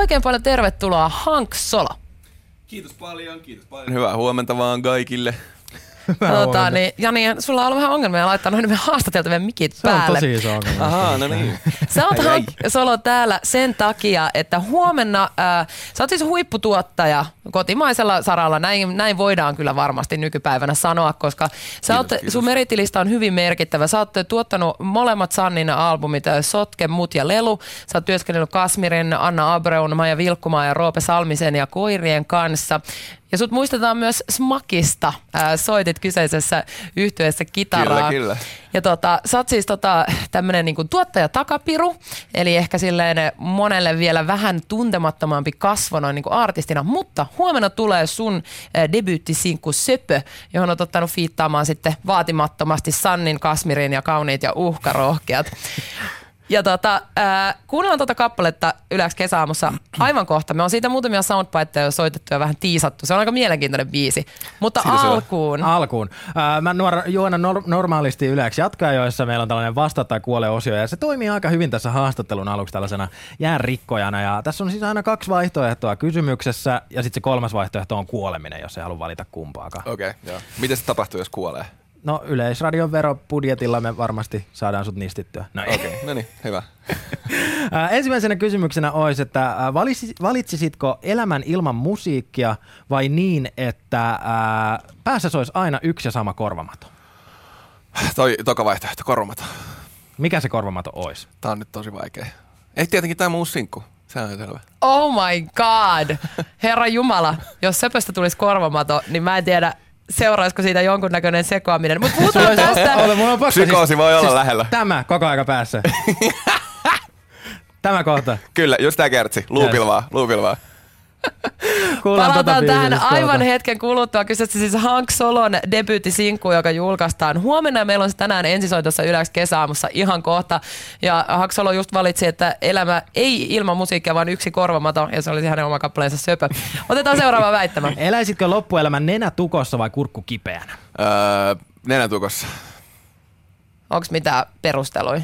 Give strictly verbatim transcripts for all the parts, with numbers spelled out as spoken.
oikein paljon tervetuloa Hank Solo. Kiitos paljon, kiitos paljon. Hyvää huomenta vaan kaikille. Tota, niin, Jani, sulla on ollut vähän ongelmia laittaa noin meidän haastateltavien mikit se päälle. Se on tosi iso ongelma. Ahaa, no niin. Sä oot Hank Solo täällä sen takia, että huomenna, äh, sä oot siis huipputuottaja kotimaisella saralla. Näin, näin voidaan kyllä varmasti nykypäivänä sanoa, koska sä oot, sun meritilista on hyvin merkittävä. Sä oot tuottanut molemmat Sannin albumit, Sotke, Mut ja Lelu. Sä oot työskennellyt Kasmirin, Anna Abreun, Maija Vilkkumaa ja Roope Salmisen ja Koirien kanssa. Ja sut muistetaan myös Smakista. Ää, soitit kyseisessä yhtyeessä kitaraa. Kyllä, kyllä. Ja tota, sä oot siis tota, tämmönen niinku tuottaja takapiru, eli ehkä silleen monelle vielä vähän tuntemattomampi kasvo noin niinku artistina. Mutta huomenna tulee sun ää, debyyttisinkku Söpö, johon oot ottanut fiittaamaan sitten vaatimattomasti Sannin, Kasmirin ja Kauniit ja uhkarohkeat. Ja tota, äh, kuunnellaan tuota kappaletta Yleäks kesäaamussa aivan kohta. Me on siitä muutamia soundbiteja jo soitettu ja vähän tiisattu. Se on aika mielenkiintoinen biisi. Mutta Siitä alkuun. Alkuun. Äh, mä nuor, juona nor, normaalisti Yleäks jatkajoissa. Meillä on tällainen vasta tai kuole osio ja se toimii aika hyvin tässä haastattelun aluksi tällaisena jäänrikkojana. Ja tässä on siis aina kaksi vaihtoehtoa kysymyksessä ja sitten se kolmas vaihtoehto on kuoleminen, jos ei halua valita kumpaakaan. Okei, okay, joo. Miten se tapahtuu, jos kuolee? No Yleisradion veropudjetilla me varmasti saadaan sut nistittyä. No Okei, okay, no niin, hyvä. Ensimmäisenä kysymyksenä olisi, että valitsisitko elämän ilman musiikkia vai niin, että ää, päässä olisi aina yksi ja sama korvamato? Toi toka vaihtoehto, korvamato. Mikä se korvamato olisi? Tää on nyt tosi vaikea. Ei tietenkin tää muu sinkku. Se on selvä. Oh my god. Herra Jumala, jos Söpöstä tulisi korvamato, niin mä en tiedä, seuraisiko siitä jonkunnäköinen sekoaminen. Mutta puhutaan tästä. Psykoosi voi olla siis lähellä. Tämä koko aika päässä. Tämä kohta. Kyllä, just tää kertsi. Luupil vaan, luupil vaan. Palataan tähän aivan hetken kuluttua. Kyseessä siis Hank Solon debyyttisinkku, joka julkaistaan huomenna. Ja meillä on se tänään ensisoitossa Yleäks kesäaamussa ihan kohta. Ja Hank Solo just valitsi, että elämä ei ilman musiikkia, vaan yksi korvamato. Ja se olisi hänen oma kappaleensa Söpö. Otetaan seuraava väittämä. Eläisitkö loppuelämän nenä tukossa vai kurkku kipeänä? Öö, nenä tukossa. Onko mitään perusteluja?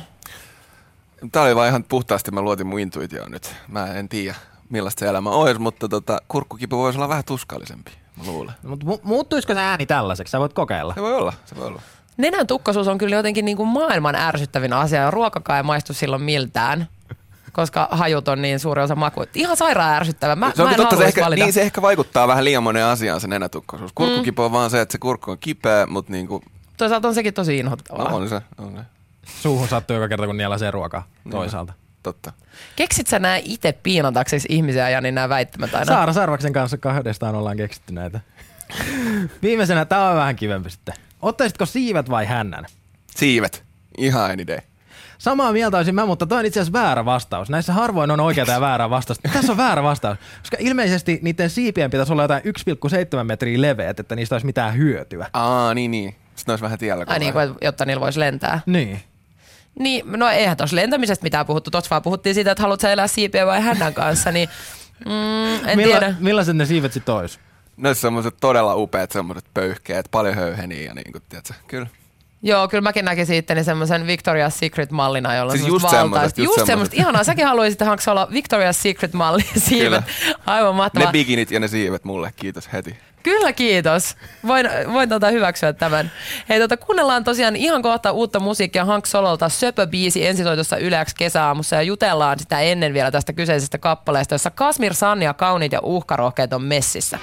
Tää oli vaan ihan puhtaasti, mä luotin mun intuitioon nyt. Mä en tiedä, millaista se elämä olisi, mutta tota, kurkkukipu voisi olla vähän tuskallisempi, mä luulen. Mutta mu- muuttuisiko se ääni tällaiseksi? Sä voit kokeilla. Se voi olla, se voi olla. Nenän tukkoisuus on kyllä jotenkin niin kuin maailman ärsyttävin asia ja ruokakaan ei maistu silloin miltään, koska hajut on niin suuri osa makua. Ihan sairaan ärsyttävä. Mä, se on mä en totta, se ehkä, valita. niin se ehkä vaikuttaa vähän liian monen asiaan se nenätukkoisuus. Kurkkukipu on vaan se, että se kurkku on kipeä, mutta niinku... Toisaalta on sekin tosi inhottavaa. No, on se, on se. Suuhun sattuu joka kerta, kun nielasee ruokaa toisaalta. Totta. Keksit sä nää itse piinataksesi ihmisiä ja niin nää väittämät aina? Saara Sarvaksen kanssa kahdestaan ollaan keksitty näitä. Viimeisenä, tää on vähän kivempi sitten. Ottaisitko siivet vai hännän? Siivet. Ihan any day. Samaa mieltä olisin mä, mutta toi on itse asiassa väärä vastaus. Näissä harvoin on oikeaa ja väärää vastausta. Tässä on väärä vastaus, koska ilmeisesti niiden siipien pitäisi olla jotain yksi pilkku seitsemän metriä leveät, että niistä olisi mitään hyötyä. Aa, niin niin. Sitten olisi vähän tiellä. Ai niin kuin, jotta niillä voisi lentää. Niin. Niin, no eihän tuossa lentämisestä mitään puhuttu. Tuossa vaan puhuttiin siitä, että haluatko sä elää siipien vai hännän kanssa, niin mm, en Milla, tiedä. Millaiset ne siivet sit ois? Ne olisi semmoiset todella upeat, semmoiset pöyhkeet, paljon höyheniä ja niin kuin, tiedätkö, kyllä. Joo, kyllä mäkin näkisin itteni semmoisen Victoria's Secret-mallina, jolla on siis semmoista just valtaista. Semmoset, just just semmoista. Ihanaa, säkin haluaisit Hank olla Victoria's Secret-malli siivet. Aivan mahtavaa. Ne bikinit ja ne siivet mulle, kiitos heti. Kyllä, kiitos. Voin, voin tota hyväksyä tämän. Hei, tota, kuunnellaan tosiaan ihan kohta uutta musiikkia Hank Sololta Söpö-biisi ensisoitossa Yleäks kesäaamussa ja jutellaan sitä ennen vielä tästä kyseisestä kappaleesta, jossa Kasmir, Sanni ja Kauniit ja uhkarohkeat on messissä.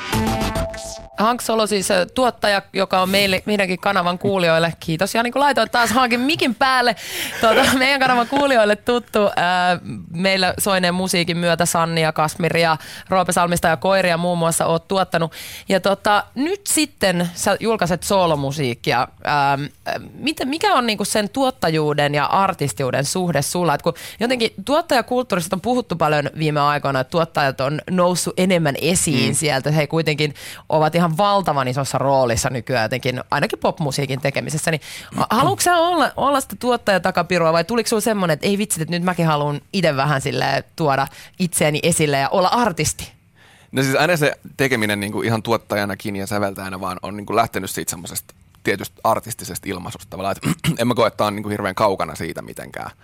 Hank Solo siis tuottaja, joka on meille, meidänkin kanavan kuulijoille. Kiitos Jani, kun laitoit taas Hankin mikin päälle. Tuota, meidän kanavan kuulijoille tuttu. Ää, meillä soineen musiikin myötä Sanni ja Kasmir ja Roope Salmista ja Koiria muun muassa oot tuottanut. Ja tota, nyt sitten sä julkaiset soolomusiikkia. Ää, miten, mikä on niinku sen tuottajuuden ja artistiuden suhde sulla? Et kun jotenkin tuottajakulttuurista on puhuttu paljon viime aikoina, että tuottajat on noussut enemmän esiin mm. sieltä. He kuitenkin ovat ihan valtavan isossa roolissa nykyään jotenkin, ainakin popmusiikin tekemisessä. Niin, haluatko sä olla, olla sitä tuottajatakapirua vai tuliko sulla semmoinen, että ei vitsit, että nyt mäkin haluan itse vähän silleen tuoda itseäni esille ja olla artisti? No siis aina se tekeminen niin kuin ihan tuottajanakin ja säveltäjänä vaan on niin kuin lähtenyt siitä semmoisesta tietystä artistisesta ilmaisusta tavallaan, että en mä koe, että on niin kuin hirveän kaukana siitä mitenkään.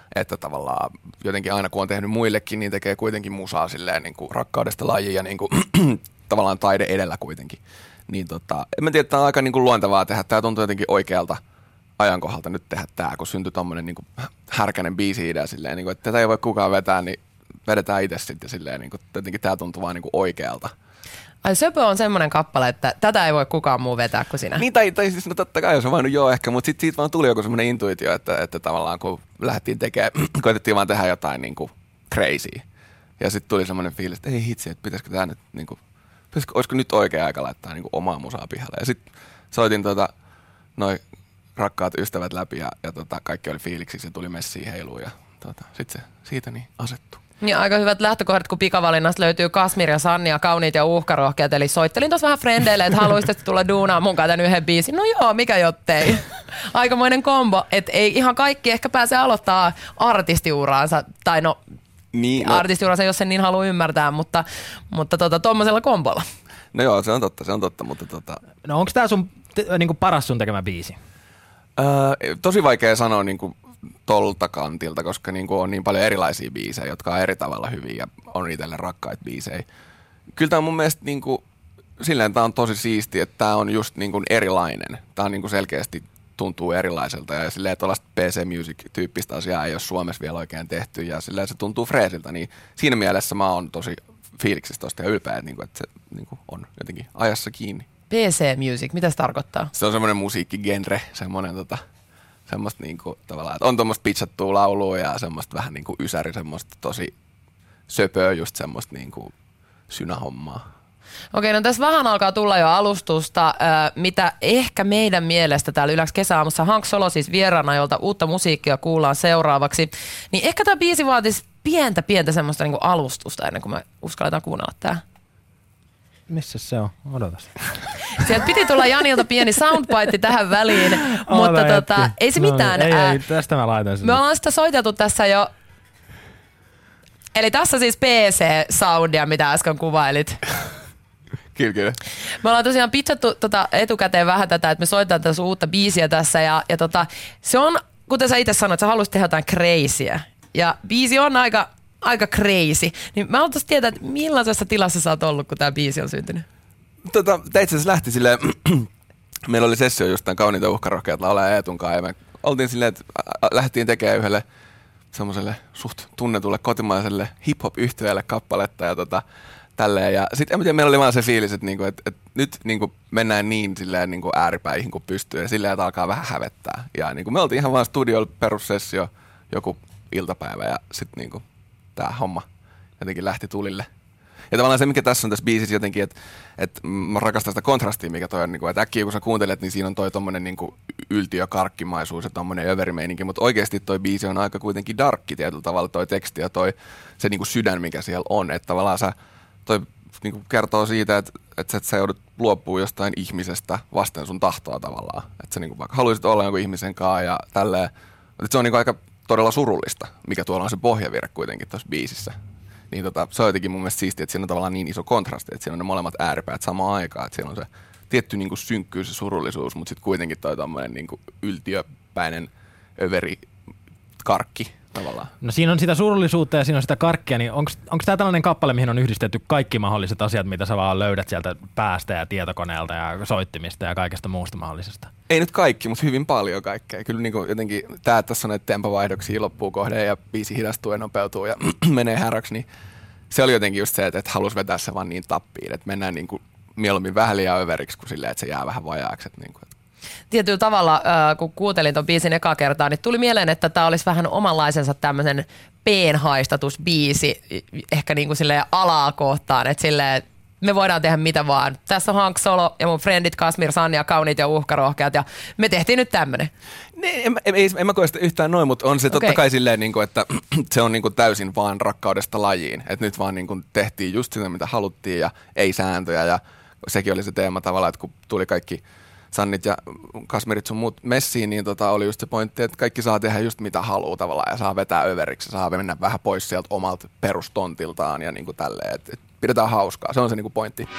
että tavallaan jotenkin aina kun on tehnyt muillekin, niin tekee kuitenkin musaa silleen niin kuin rakkaudesta lajiin ja niin kuin, tavallaan taide edellä kuitenkin. Niin tota, en mä tiedä, että tämä on aika niin kuin luontevaa tehdä. Tämä tuntuu jotenkin oikealta ajankohdalta nyt tehdä tämä, kun syntyi tommonen niin kuin härkänen biisi-idea silleen, niin kuin, että tätä ei voi kukaan vetää, niin vedetään itse sitten silleen, niin kuin, jotenkin tämä tuntuu vaan niin kuin oikealta. Ai Söpö on semmoinen kappale, että tätä ei voi kukaan muu vetää kuin sinä. Niin, tai, tai siis no totta kai, jos on voinut joo ehkä, mutta sitten siitä vaan tuli joku semmoinen intuitio, että, että tavallaan kun lähdettiin tekemään, koitettiin vaan tehdä jotain niin kuin crazy. Ja sitten tuli semmoinen fiilis, että ei hitsi, että pitäisikö tämä nyt, niin kuin, pitäisikö, olisiko nyt oikea aika laittaa niin kuin omaa musaa pihalle. Ja sitten soitin tota, noi rakkaat ystävät läpi ja, ja tota, kaikki oli fiiliksissä ja tuli messiin heiluun ja tota, sitten se siitä niin asettui. Niin aika hyvät lähtökohdat, kun pikavalinnasta löytyy Kasmir ja Sannia, kauniit ja uhkarohkeat. Eli soittelin tuossa vähän frendeille, että haluaisitte tulla duunaan mun kanssa yhden biisin. No joo, mikä jottei. Aikamoinen kombo, että ei ihan kaikki ehkä pääse aloittaa artistiuraansa, tai no, niin, no. artistiuraansa, jos sen niin haluaa ymmärtää, mutta, mutta tota, tuommoisella kombolla. No joo, se on totta, se on totta, mutta tota... No onko tää sun te, niinku paras sun tekemä biisi? Öö, tosi vaikea sanoa niinku tolta kantilta, koska niinku on niin paljon erilaisia biisejä, jotka on eri tavalla hyviä ja on itselle rakkaita biisejä. Kyllä tämä on mun mielestä niinku, silleen tää on tosi siistiä, että tää on just niinku erilainen. Tää on niinku selkeästi tuntuu erilaiselta ja silleen tuollaista P C Music-tyyppistä asiaa ei ole Suomessa vielä oikein tehty ja silleen se tuntuu freesiltä, niin siinä mielessä mä oon tosi fiiliksissä tosta ja ylpeä, että, niinku, että se niinku on jotenkin ajassa kiinni. P C Music, mitä se tarkoittaa? Se on semmoinen musiikkigenre, semmoinen tota, semmoista niinku tavallaan, että on tuommoista pitchattua laulua ja semmoista vähän niinku ysäri, semmoista tosi söpöä, just semmoista niinku synähommaa. Okei, no tässä vähän alkaa tulla jo alustusta, mitä ehkä meidän mielestä täällä Yläks kesäaamussa Hank Solo siis vieraana, jolta uutta musiikkia kuullaan seuraavaksi. Niin ehkä tämä biisi vaatisi pientä, pientä semmoista niinku alustusta ennen kuin me uskalletaan kuunnella tää. Missä se on? Odotas. Sieltä piti tulla Janilta pieni soundbite tähän väliin, mutta tota, ei se no, mitään. Ei, ei, tästä mä laitan sen. Me ollaan sitä soiteltu tässä jo. Eli tässä siis P C-soundia, mitä äsken kuvailit. Kyllä, kyllä. Me ollaan tosiaan pitchattu tota etukäteen vähän tätä, että me soitetaan tässä uutta biisiä tässä ja, ja tota, se on, kuten sä itse sanoit, sä haluaisit tehdä jotain crazyä. Ja biisi on aika, aika crazy. Niin mä haluaisin tietää, että millaisessa tilassa sä oot ollut, kun tää biisi on syntynyt? Tota, tää itse asiassa lähti silleen, meillä oli sessio just tämän kauniita uhkarohkeat laulaa Eetun kanssa ja me oltiin silleen, että lähdettiin tekemään yhdelle semmoiselle suht tunnetulle kotimaiselle hip-hop-yhtyeelle kappaletta ja tota, tälleen. Ja sitten en tiedä, meillä oli vaan se fiilis, että, niinku, että, että nyt niinku mennään niin silleen niinku ääripäihin kuin pystyy ja silleen, että alkaa vähän hävettää. Ja niinku, me oltiin ihan vaan studiolla perussessio joku iltapäivä ja sitten niinku, tämä homma jotenkin lähti tulille. Ja tavallaan se, mikä tässä on tässä biisissä jotenkin, että, että mä rakastan sitä kontrastia, mikä toi on, niin kuin, että äkkiä kun sä kuuntelet, niin siinä on toi tommonen niin kuin yltiökarkkimaisuus ja tommonen överimeininki, mutta oikeasti toi biisi on aika kuitenkin darkki tietyllä tavalla toi teksti ja toi se niin kuin sydän, mikä siellä on, että tavallaan sä, toi niin kuin kertoo siitä, että, että sä joudut luopumaan jostain ihmisestä vasten sun tahtoa tavallaan, että sä niin kuin vaikka haluaisit olla jonkun ihmisen kanssa ja tälleen, että se on niin kuin aika todella surullista, mikä tuolla on se pohjavire kuitenkin tuossa biisissä. Niin tota, se on jotenkin mun mielestä siistiä, että siinä on tavallaan niin iso kontrasti, että siinä on ne molemmat ääripäät samaan aikaan, että siellä on se tietty niin kuin synkkyys ja surullisuus, mutta sitten kuitenkin toi tommoinen niin kuin yltiöpäinen överi karkki tavallaan. No siinä on sitä surullisuutta ja siinä on sitä karkkia, niin onko tämä tällainen kappale, mihin on yhdistetty kaikki mahdolliset asiat, mitä sä vaan löydät sieltä päästä ja tietokoneelta ja soittimista ja kaikesta muusta mahdollisesta? Ei nyt kaikki, mutta hyvin paljon kaikkea. Kyllä niin kuin jotenkin tämä, että tässä on näitä tempovaihdoksia loppuu kohde ja biisi hidastuu ja nopeutuu ja menee häräksi, niin se oli jotenkin just se, että, että halusi vetää se vaan niin tappiin, että mennään niin kuin mieluummin vähän liian överiksi kuin silleen, että se jää vähän vajaaksi. Että niin kuin, että tietyllä tavalla, kun kuuntelin ton biisin ekaa kertaa, niin tuli mieleen, että tämä olisi vähän omanlaisensa tämmöisen peenhaistatusbiisi, ehkä niin kuin silleen alaa kohtaan, että silleen, me voidaan tehdä mitä vaan. Tässä on Hank Solo ja mun friendit Kasmir, Sannia, kauniit ja uhkarohkeat ja me tehtiin nyt tämmönen. Ne, en, en, en, en mä koe sitä yhtään noin, mutta on se totta okay. kai silleen, niin kuin, että se on niin kuin täysin vaan rakkaudesta lajiin. Että nyt vaan niin kuin tehtiin just sitä, mitä haluttiin ja ei sääntöjä ja sekin oli se teema tavallaan, että kun tuli kaikki Sannit ja Kasmirit sun muut messiin, niin tota oli just se pointti, että kaikki saa tehdä just mitä haluaa tavallaan ja saa vetää överiksi, saa mennä vähän pois sieltä omalta perustontiltaan ja niin kuin tälleen, että et pidetään hauskaa, se on se niin kuin pointti.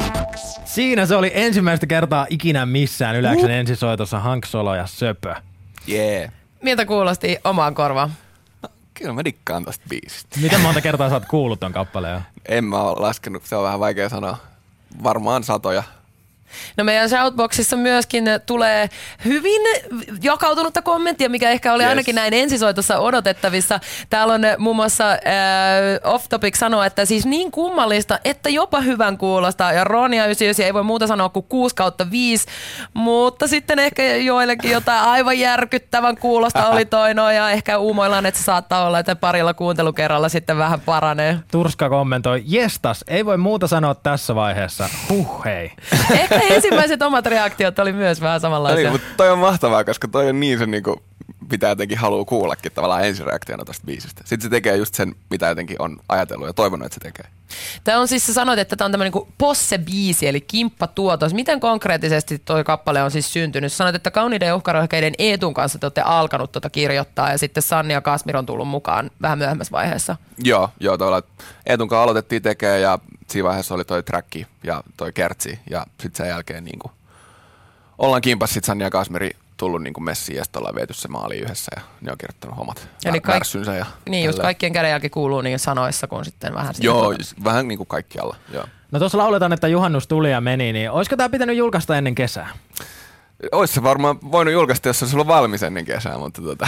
Siinä se oli ensimmäistä kertaa ikinä missään Yläksen uh. ensisoitossa Hank Solo ja Söpö. Jee. Yeah. Miltä kuulosti omaan korvaan? No, Kyllä mä dikkaan tosta biisistä. Miten monta kertaa sä oot kuullut ton kappaleen? En mä ole laskenut, se on vähän vaikea sanoa. Varmaan satoja. No meidän Shoutboxissa myöskin tulee hyvin jakautunutta kommenttia, mikä ehkä oli yes. ainakin näin ensisoitossa odotettavissa. Täällä on muun muassa äh, Off Topic sanoa, että siis niin kummallista, että jopa hyvän kuulostaa. Ja Ronja yhdeksänkymmentäyhdeksän ei voi muuta sanoa kuin kuusi kautta viisi, mutta sitten ehkä joillekin jotain aivan järkyttävän kuulosta oli toinoa ja ehkä uumoillaan, että se saattaa olla, että parilla kuuntelukerralla sitten vähän paranee. Turska kommentoi, jestas, ei voi muuta sanoa tässä vaiheessa. Huh hei. Ehkä ensimmäiset omat reaktiot oli myös vähän samanlaisia. Eli, mutta toi on mahtavaa, koska toi on niin se niinku, mitä jotenkin haluaa kuullakin tavallaan ensireaktiona tästä biisistä. Sitten se tekee just sen, mitä jotenkin on ajatellut ja toivonut, että se tekee. Tämä on siis, sä sanoit, että tämä on tämmöinen niin posse-biisi, eli kimppatuotos. Miten konkreettisesti toi kappale on siis syntynyt? Sä sanoit, että Kauniiden ja uhkarohkeiden Eetun kanssa te olette alkanut tuota kirjoittaa ja sitten Sanni ja Kasmir on tullut mukaan vähän myöhemmässä vaiheessa. Joo, joo tavallaan Eetun kanssa aloitettiin tekemään ja siinä vaiheessa oli toi tracki ja toi kertsi ja sitten sen jälkeen niin kuin, ollaan kimpas sit Sanni ja Kasmiri tullut niin kuin messiin ja sitten ollaan viety se maaliin yhdessä ja ne on kirjoittanut omat Eli kaik- värssynsä. Ja niin, just kaikkien kädenjälki kuuluu niin sanoissa kuin sitten vähän sitten. Joo, vähän niin kuin kaikkialla, joo. No tuossa lauletaan, että juhannus tuli ja meni, niin olisiko tämä pitänyt julkaista ennen kesää? Olisi se varmaan voinut julkaista, jos se olisi ollut valmis ennen kesää, mutta tota...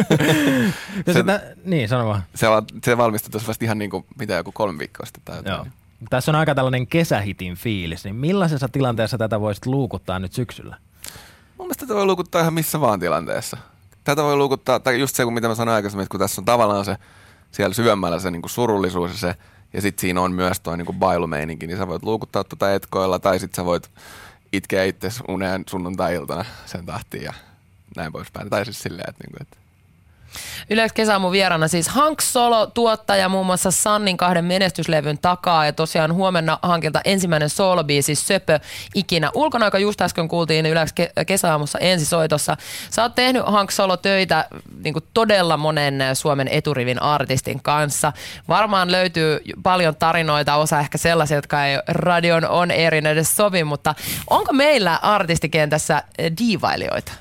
se, sitä, niin, sano vaan. Se, se valmistui tuossa vasta ihan niin kuin, mitä joku kolme viikkoa sitten tai jotain. Joo. Tässä on aika tällainen kesähitin fiilis, niin millaisessa tilanteessa tätä voisit luukuttaa nyt syksyllä? Mun mielestä tätä voi luukuttaa ihan missä vaan tilanteessa. Tätä voi luukuttaa, tai just se, mitä mä sanoin aikaisemmin, että kun tässä on tavallaan se siellä syvemmällä se niin kuin surullisuus ja se, ja sitten siinä on myös toi niin kuin bailumeininki, niin sä voit luukuttaa tuota etkoilla, tai sitten sä voit itkeä itsesi uneen sunnuntai-iltana sen tahtiin ja näin poispäin. Tai siis silleen, että... Niin kuin, että Yle X kesäaamun vieraana siis Hank Solo, tuottaja muun muassa Sannin kahden menestyslevyn takaa ja tosiaan huomenna hankilta ensimmäinen soolobiisi Söpö ikinä. Ulkona, joka just äsken kuultiin Yle X kesäaamussa ensisoitossa. Sä oot tehnyt Hank Solo töitä niin kuin todella monen Suomen eturivin artistin kanssa. Varmaan löytyy paljon tarinoita, osa ehkä sellaisia, jotka ei radion on erin edes sovi, mutta onko meillä artistikentässä diivailijoita?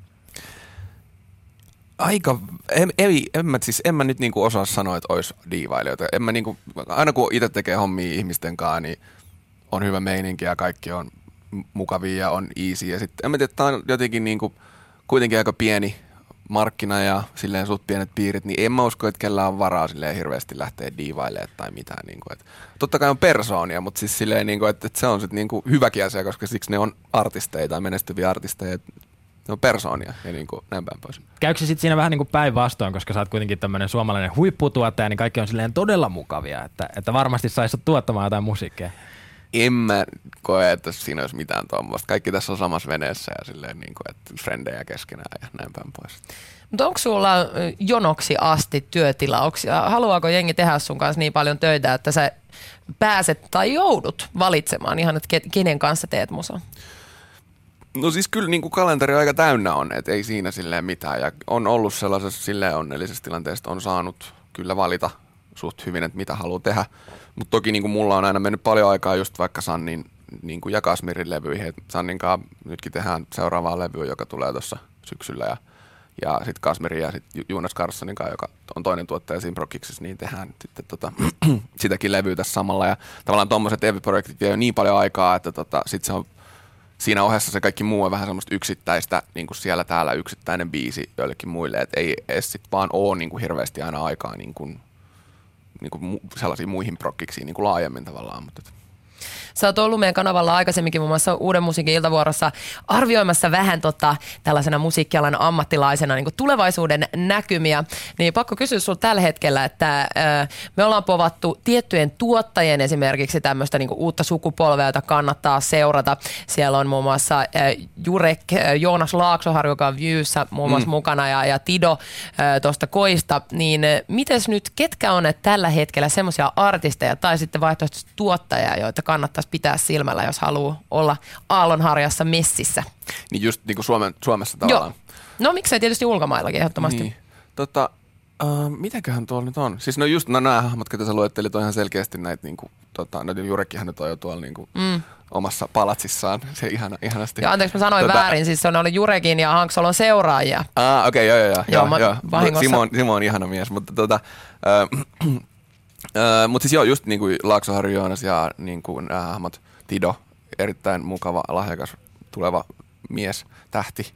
Aika, en, ei, en, mä, siis en mä nyt niinku osaa sanoa, että olisi diivailijoita. En mä niinku, aina kun itse tekee hommia ihmisten kanssa, niin on hyvä meininki ja kaikki on mukavia ja on easy. Ja sitten en mä tiedä, että tämä on jotenkin niinku, kuitenkin aika pieni markkina ja silleen suht pienet piirit, niin en mä usko, että kellään on varaa silleen hirveästi lähteä diivailemaan tai mitään. Niinku, et, totta kai on persoonia, mutta siis silleen, niinku, että, että se on sitten niinku hyväkin asia, koska siksi ne on artisteja tai menestyviä artisteja. Ne on persoonia ja niin kuin näin päin pois. Käykö se sitten siinä vähän niin kuin päinvastoin, koska sä oot kuitenkin tämmöinen suomalainen huipputuottaja, niin kaikki on silleen todella mukavia, että, että varmasti saisi tuottamaan jotain musiikkia. En mä koe, että siinä olisi mitään tuommoista. Kaikki tässä on samassa veneessä ja silleen niin kuin, että frendejä keskenään ja näin päin pois. Mutta onko sulla jonoksi asti työtilauksia? Haluaako jengi tehdä sun kanssa niin paljon töitä, että sä pääset tai joudut valitsemaan ihan, että kenen kanssa teet musaa? No siis kyllä niin kuin kalenteri aika täynnä on, että ei siinä silleen mitään. Ja on ollut sellaisessa silleen onnellisessa tilanteessa, että on saanut kyllä valita suht hyvin, että mitä haluaa tehdä. Mutta toki niin kuin mulla on aina mennyt paljon aikaa just vaikka Sannin niin kuin ja Kasmirin levyihin. Et Sannin kanssa nytkin tehdään seuraavaa levyä, joka tulee tuossa syksyllä. Ja, ja sitten Kasmirin ja sitten Jonas Carssonin kanssa, joka on toinen tuottaja siinä Prokiksessa, niin tehdään sitten tota, sitäkin levyä tässä samalla. Ja tavallaan tuommoiset E V-projektit vie jo niin paljon aikaa, että tota, sitten se on siinä ohessa se kaikki muu on vähän semmoista yksittäistä, niin kuin siellä täällä yksittäinen biisi joillekin muille, että ei edes sit vaan ole niin kuin hirveästi aina aikaa niin kuin, niin kuin sellaisiin muihin prokkiksiin niin kuin laajemmin tavallaan. Mutta sä oot ollut meidän kanavalla aikaisemminkin muun muassa Uuden musiikin iltavuorossa arvioimassa vähän tota, tällaisena musiikkialan ammattilaisena niin kuin tulevaisuuden näkymiä. Niin pakko kysyä sulta tällä hetkellä, että äh, me ollaan povattu tiettyjen tuottajien esimerkiksi tämmöistä niin kuin uutta sukupolvea, jota kannattaa seurata. Siellä on muun muassa äh, Jurek, äh, Joonas Laaksoharju, joka on Viewssä muun muassa mm. mukana ja, ja Tido äh, tuosta Koista. Niin äh, mites nyt, ketkä on tällä hetkellä semmoisia artisteja tai sitten vaihtoehtoisesti tuottajia, joita kannattaisi pitää silmällä, jos haluaa olla aallonharjassa messissä? Niin just niin kuin Suomen, Suomessa tavallaan. Joo. No miksei tietysti ulkomaillakin ehdottomasti. Niin. Tota, Uh, mitäköhän tuolla nyt on? Siis no just no, nämä hahmot, ketä sä luettelit, on ihan selkeästi näitä, niinku, tota, no Jurekkihan nyt on jo tuolla niinku, mm. omassa palatsissaan. Se ihana, ihanasti. Ja anteeksi, mä sanoin tota, väärin, siis se on ollut Jurekin ja Hank Solon seuraajia. Ah, okei, okay, joo, joo, joo. joo, joo. Vahingossa. Simo on, Simo on ihana mies, mutta tota, äh, äh, mut siis joo, just niinku Laaksoharju Joonas ja niinku nämä hahmot, Tido, erittäin mukava, lahjakas, tuleva mies, tähti.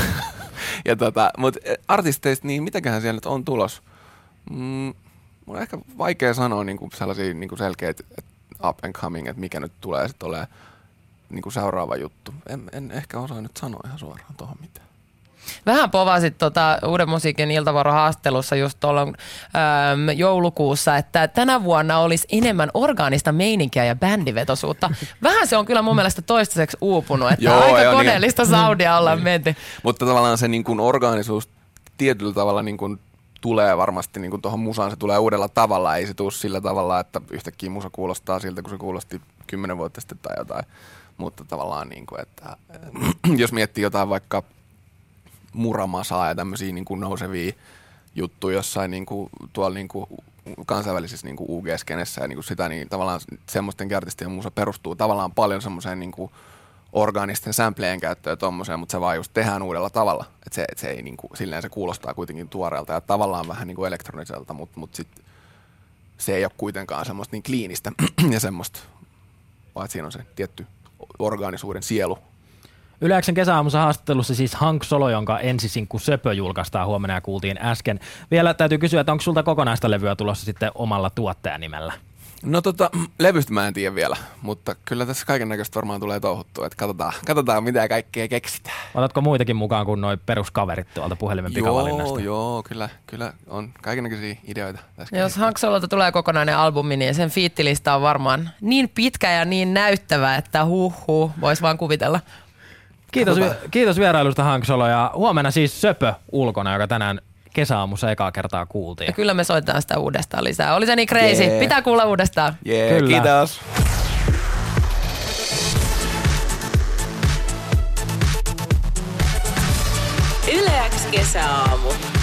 ja tota, mut artisteista, niin mitäköhän siellä nyt on tulos? Mm, mun on ehkä vaikea sanoa niinku sellaisia niinku selkeitä up and coming, että mikä nyt tulee sitten olemaan niinku seuraava juttu. En, en ehkä osaa nyt sanoa ihan suoraan tuohon mitään. Vähän povasit tota Uuden musiikin iltavuorohaastattelussa just tuolla äm, joulukuussa, että tänä vuonna olisi enemmän orgaanista meininkiä ja bändivetoisuutta. Vähän se on kyllä mun mielestä toistaiseksi uupunut, että Joo, aika jo, koneellista niin. Saudia ollaan menty. Mutta tavallaan se niin kuin orgaanisuus tietyllä tavalla niin kuin tulee varmasti niin kuin tuohon musaan, se tulee uudella tavalla. Ei se tule sillä tavalla, että yhtäkkiä musa kuulostaa siltä, kun se kuulosti kymmenen vuotta sitten tai jotain. Mutta tavallaan, niin kuin, että jos miettii jotain vaikka Muramasaa ja tämmöisiä niin kuin nousevia juttuja jossain niin kuin, tuolla niin kuin kansainvälisessä niin kuin U G-skenessä ja niin kuin sitä, niin tavallaan semmoisten artistien musa perustuu tavallaan paljon semmoiseen niin kuin orgaanisten samplejen käyttöön ja tommoseen, mutta se vaan just tehdään uudella tavalla. Että se, et se ei niin kuin, silleen se kuulostaa kuitenkin tuoreelta ja tavallaan vähän niin kuin elektroniselta, mutta mut sit se ei ole kuitenkaan semmoista niin kliinistä ja semmoista, vaan siinä on se tietty orgaanisuuden sielu. Yle X:n kesäaamussa haastattelussa siis Hank Solo, jonka ensisinkku Söpö julkaistaan huomenna ja kuultiin äsken. Vielä täytyy kysyä, että onko sulta kokonaista levyä tulossa sitten omalla tuottajanimellä? No tota, levystä mä en tiedä vielä, mutta kyllä tässä kaiken näköistä varmaan tulee touhuttua, että katsotaan, katsotaan mitä kaikkea keksitään. Otatko muitakin mukaan kuin noi peruskaverit tuolta puhelimen pikavalinnasta? Joo, joo, kyllä, kyllä on kaiken näköisiä ideoita. Jos Hank Sololta tulee kokonainen albumi, niin sen fiittilista on varmaan niin pitkä ja niin näyttävä, että huh huh, vois vaan kuvitella. Kiitos, kiitos vierailusta Hank Solo ja huomenna siis Söpö ulkona, joka tänään kesäaamussa ekaa kertaa kuultiin. Ja kyllä me soitetaan sitä uudestaan lisää. Oli se niin crazy. Yeah. Pitää kuulla uudestaan. Yeah, kyllä. Kiitos. Yle X kesäaamu.